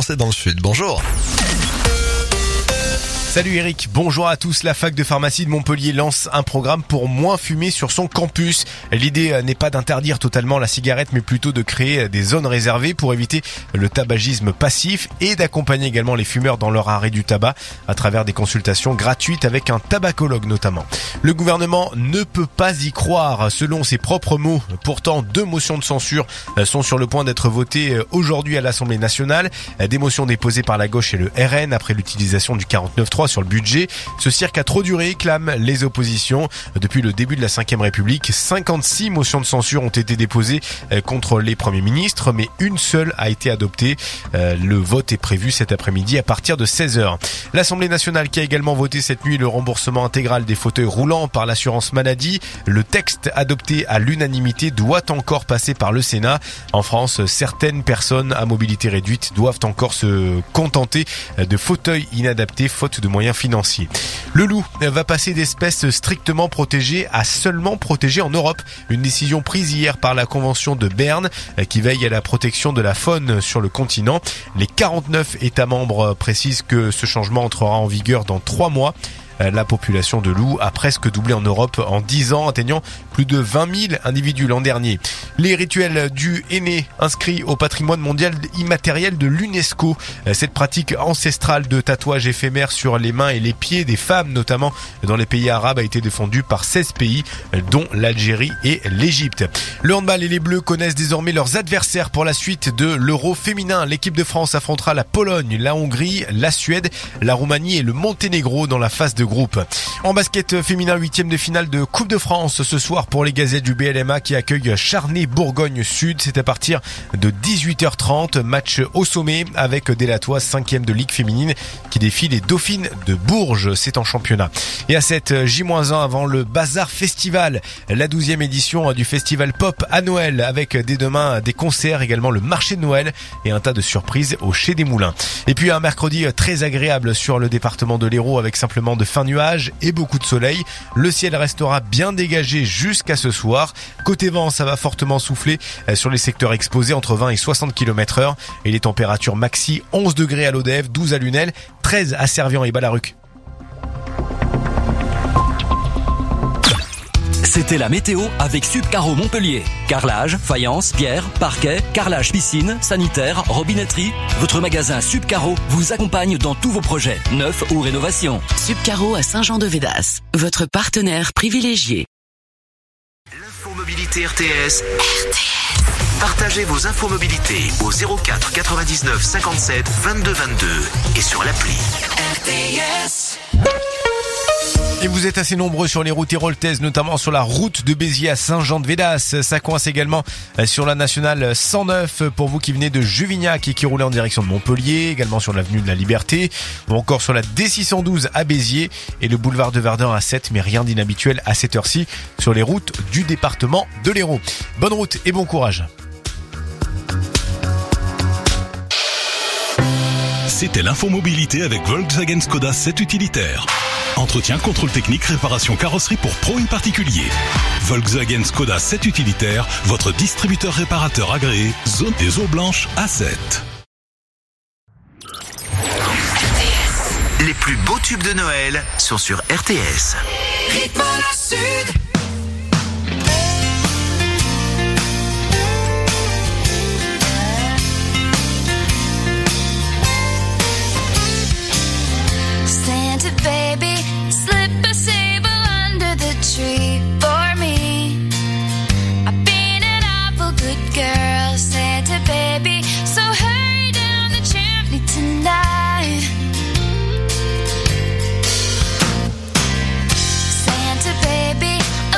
Français dans le Sud. Bonjour. Salut Eric, bonjour à tous. La fac de pharmacie de Montpellier lance un programme pour moins fumer sur son campus. L'idée n'est pas d'interdire totalement la cigarette, mais plutôt de créer des zones réservées pour éviter le tabagisme passif et d'accompagner également les fumeurs dans leur arrêt du tabac à travers des consultations gratuites avec un tabacologue notamment. Le gouvernement ne peut pas y croire, selon ses propres mots. Pourtant, 2 motions de censure sont sur le point d'être votées aujourd'hui à l'Assemblée nationale. Des motions déposées par la gauche et le RN après l'utilisation du 49.3 sur le budget. Ce cirque a trop duré, clament les oppositions. Depuis le début de la 5e République, 56 motions de censure ont été déposées contre les premiers ministres, mais une seule a été adoptée. Le vote est prévu cet après-midi à partir de 16h. L'Assemblée nationale qui a également voté cette nuit le remboursement intégral des fauteuils roulants par l'assurance maladie. Le texte adopté à l'unanimité doit encore passer par le Sénat. En France, certaines personnes à mobilité réduite doivent encore se contenter de fauteuils inadaptés faute de moyens financiers. Le loup va passer d'espèce strictement protégée à seulement protégée en Europe. Une décision prise hier par la Convention de Berne qui veille à la protection de la faune sur le continent. Les 49 États membres précisent que ce changement entrera en vigueur dans 3 mois. La population de loups a presque doublé en Europe en 10 ans, atteignant plus de 20 000 individus l'an dernier. Les rituels du henné inscrits au patrimoine mondial immatériel de l'UNESCO. Cette pratique ancestrale de tatouage éphémère sur les mains et les pieds des femmes, notamment dans les pays arabes, a été défendue par 16 pays, dont l'Algérie et l'Égypte. Le handball et les Bleus connaissent désormais leurs adversaires pour la suite de l'Euro féminin. L'équipe de France affrontera la Pologne, la Hongrie, la Suède, la Roumanie et le Monténégro dans la phase de groupe. En basket féminin, 8e de finale de Coupe de France ce soir pour les Gazettes du BLMA qui accueillent Charnay-Bourgogne-Sud. C'est à partir de 18h30. Match au sommet avec Delatoise, 5e de Ligue féminine qui défie les Dauphines de Bourges. C'est en championnat. Et à 7, J-1 avant le Bazar Festival, la 12e édition du Festival Pop à Noël avec dès demain des concerts, également le marché de Noël et un tas de surprises au Chez des Moulins. Et puis un mercredi très agréable sur le département de l'Hérault avec simplement de fins nuages et beaucoup de soleil. Le ciel restera bien dégagé jusqu'à ce soir. Côté vent, ça va fortement souffler sur les secteurs exposés entre 20 et 60 km/h. Et les températures maxi, 11 degrés à Lodève, 12 à Lunel, 13 à Servian et Ballaruc. C'était la météo avec Subcaro Montpellier. Carrelage, faïence, pierre, parquet, carrelage piscine, sanitaire, robinetterie. Votre magasin Subcaro vous accompagne dans tous vos projets, neufs ou rénovations. Subcaro à Saint-Jean-de-Védas, votre partenaire privilégié. L'infomobilité RTS. Partagez vos infomobilités au 04 99 57 22 22 et sur l'appli RTS. Et vous êtes assez nombreux sur les routes héroltaises, notamment sur la route de Béziers à Saint-Jean-de-Védas. Ça coince également sur la nationale 109 pour vous qui venez de Juvignac et qui roulez en direction de Montpellier, également sur l'avenue de la Liberté, ou encore sur la D612 à Béziers et le boulevard de Verdun à 7, mais rien d'inhabituel à cette heure-ci sur les routes du département de l'Hérault. Bonne route et bon courage. C'était l'infomobilité avec Volkswagen Skoda 7 utilitaire. Entretien, contrôle technique, réparation carrosserie pour pro et particulier. Volkswagen Skoda 7 utilitaire, votre distributeur réparateur agréé, zone des eaux blanches A7. Les plus beaux tubes de Noël sont sur RTS. Rythme à la Sud. Santa baby, slip a sable under the tree for me. I've been an awful good girl, Santa baby, so hurry down the chimney tonight. Santa baby,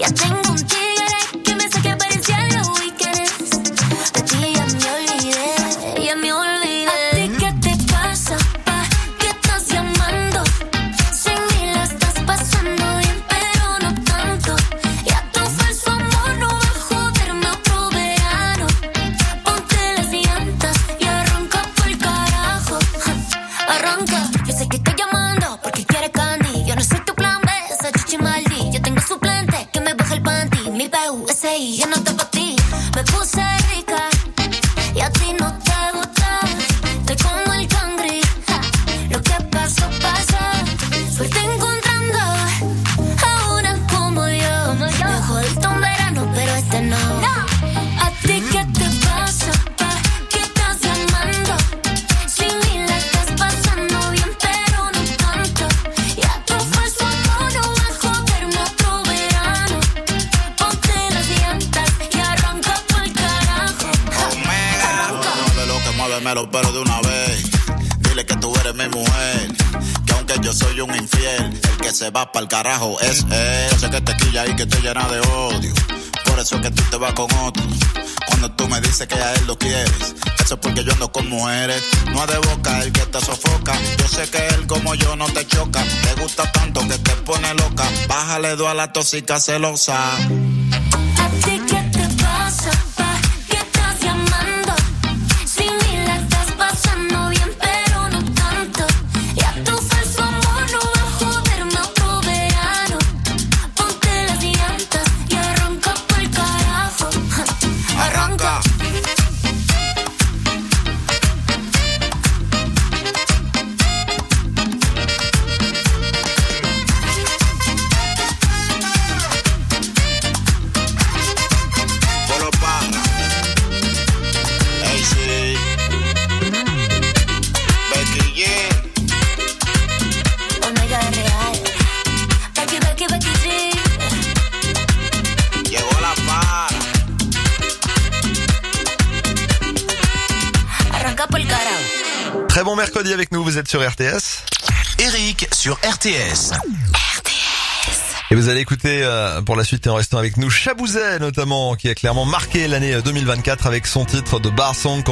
Tengo un tigre que me hace que aparecía en los weekends. De ti ya me olvidé, ya me olvidé. ¿A ti qué te pasa? ¿Pa' qué estás llamando? Sin mí la estás pasando bien, pero no tanto. Ya tu falso amor no va a joderme otro verano. Ponte las llantas y arranca por carajo. Arranca, yo sé que estoy llamando porque quieres candy. Yo no soy tu plan B, esa chichi maldi. Yo tengo suplente que me baja el panty. Mi PUSI, yo no estoy pa' ti. Me puse rica y a ti no te gusta. Estoy como el cangri, lo que pasó, pasa. Suerte encontrando a una como yo. Me jodiste un verano, pero este no. ¿A ti qué te pasa? ¿Pa' qué estás llamando? Sin mí la estás pasando bien, pero no tanto. Ya tu falso amor no va a joderme otro verano. Ponte las llantas y arranca por carajo. Mueve lo que muéveme los pelos de una vez. Dile que tú eres mi mujer, que aunque yo soy un infiel, el que se va pa'l carajo es él. Sé que te quilla y que te llena de odio, por eso es que tú te vas con otro. Cuando tú me dices que a él lo quieres, eso es porque yo ando con mujeres. No es de boca el que te sofoca, yo sé que él como yo no te choca. Te gusta tanto que te pone loca, bájale dos a la tóxica celosa. ¿A ti qué te pasa? ¿Pa' qué estás llamando? Sin mí la estás pasando bien, pero no tanto. Ya tu falso amor no va a joderme otro verano. Ponte las llantas y arranca por carajo. Arranca. Polo Parra, AC, Becky G. Omega real. Becky G. Llegó la para. Arranca por carajo. Très bon mercredi avec nous, vous êtes sur RTS. Eric sur RTS. Et vous allez écouter pour la suite en restant avec nous Chabouzet notamment, qui a clairement marqué l'année 2024 avec son titre de Bar Song.